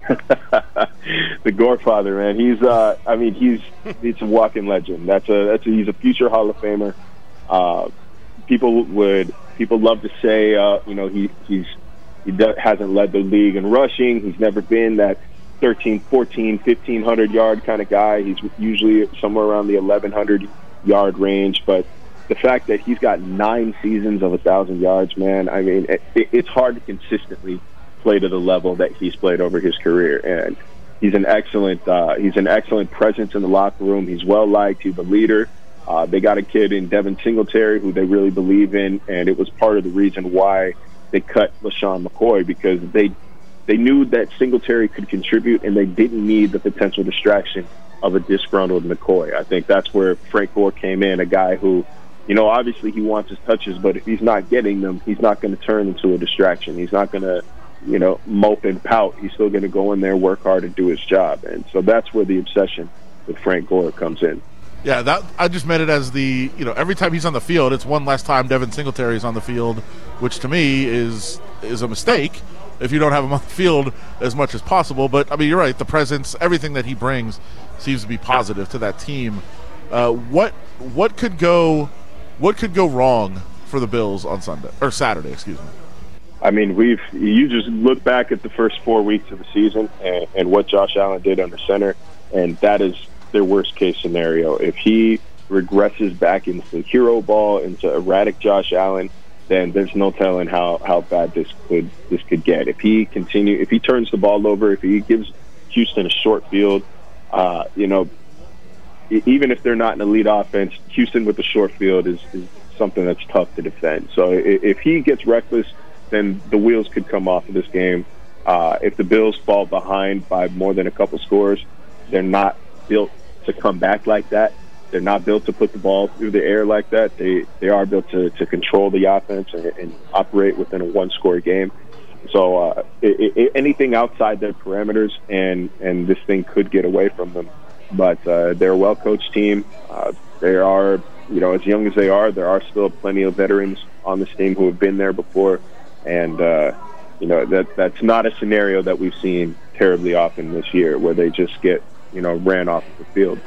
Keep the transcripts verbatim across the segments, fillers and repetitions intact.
The Gorefather, man. He's, uh, I mean, he's he's a walking legend. That's a that's a, he's a future Hall of Famer. Uh, people would people love to say, uh, you know, he he's he does, hasn't led the league in rushing. He's never been that thirteen, fourteen, fifteen hundred yard kind of guy. He's usually somewhere around the eleven hundred yard range. But the fact that he's got nine seasons of a thousand yards, man, I mean, it, it's hard to consistently play to the level that he's played over his career. And he's an excellent, uh, he's an excellent presence in the locker room. He's well liked. He's a leader. Uh, they got a kid in Devin Singletary who they really believe in, and it was part of the reason why they cut LaShawn McCoy, because they they knew that Singletary could contribute, and they didn't need the potential distraction of a disgruntled McCoy. I think that's where Frank Gore came in, a guy who, you know, obviously he wants his touches, but if he's not getting them, he's not going to turn into a distraction. He's not going to, you know, mope and pout. He's still going to go in there, work hard, and do his job. And so that's where the obsession with Frank Gore comes in. Yeah, that I just meant it as the, you know, every time he's on the field, it's one less time Devin Singletary is on the field, which to me is is a mistake if you don't have him on the field as much as possible. But, I mean, you're right, the presence, everything that he brings seems to be positive to that team. Uh, what what could go what could go wrong for the Bills on Sunday or Saturday, excuse me? I mean, we've you just look back at the first four weeks of the season and, and what Josh Allen did under center, and that is their worst case scenario. If he regresses back into hero ball, into erratic Josh Allen, then there's no telling how, how bad this could this could get. If he continue, if he turns the ball over, if he gives Houston a short field, uh, you know, even if they're not an elite offense, Houston with the short field is, is something that's tough to defend. So if he gets reckless, then the wheels could come off of this game. Uh, if the Bills fall behind by more than a couple scores, they're not built to come back like that. They're not built to put the ball through the air like that. They they are built to, to control the offense and, and operate within a one-score game. So uh, it, it, anything outside their parameters, and, and this thing could get away from them. But uh, they're a well-coached team. Uh, they are, you know, as young as they are, there are still plenty of veterans on this team who have been there before. And, uh, you know, that that's not a scenario that we've seen terribly often this year, where they just get, you know, ran off the field.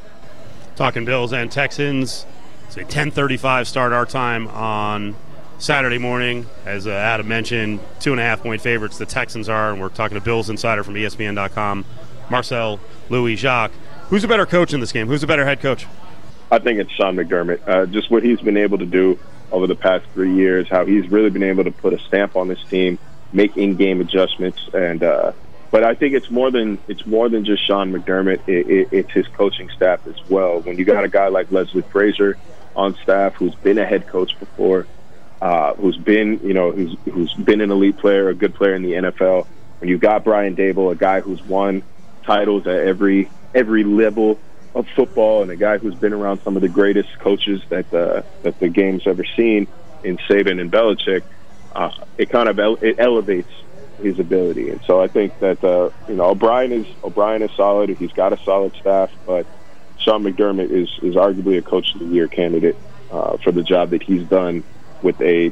Talking Bills and Texans, it's a ten thirty-five start our time on Saturday morning. As uh, Adam mentioned, two and a half point favorites the Texans are, and we're talking to Bills Insider from E S P N dot com, Marcel Louis-Jacques. Who's a better coach in this game? Who's a better head coach? I think it's Sean McDermott. Uh, just what he's been able to do over the past three years, how he's really been able to put a stamp on this team, make in-game adjustments, and uh, but I think it's more than it's more than just Sean McDermott. It, it, it's his coaching staff as well. When you got a guy like Leslie Frazier on staff, who's been a head coach before, uh, who's been you know who's who's been an elite player, a good player in the N F L. When you've got Brian Daboll, a guy who's won titles at every every level of football, and a guy who's been around some of the greatest coaches that the that the game's ever seen in Saban and Belichick, uh, it kind of ele- it elevates his ability. And so I think that uh, you know O'Brien is O'Brien is solid. He's got a solid staff, but Sean McDermott is is arguably a coach of the year candidate uh, for the job that he's done with a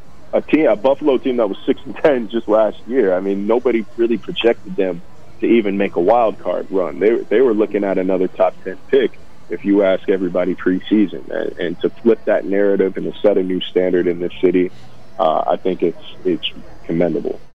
a team, a Buffalo team that was six and ten just last year. I mean, nobody really projected them to even make a wild card run. They they were looking at another top ten pick if you ask everybody preseason, and, and to flip that narrative and to set a new standard in this city, uh, I think it's it's commendable.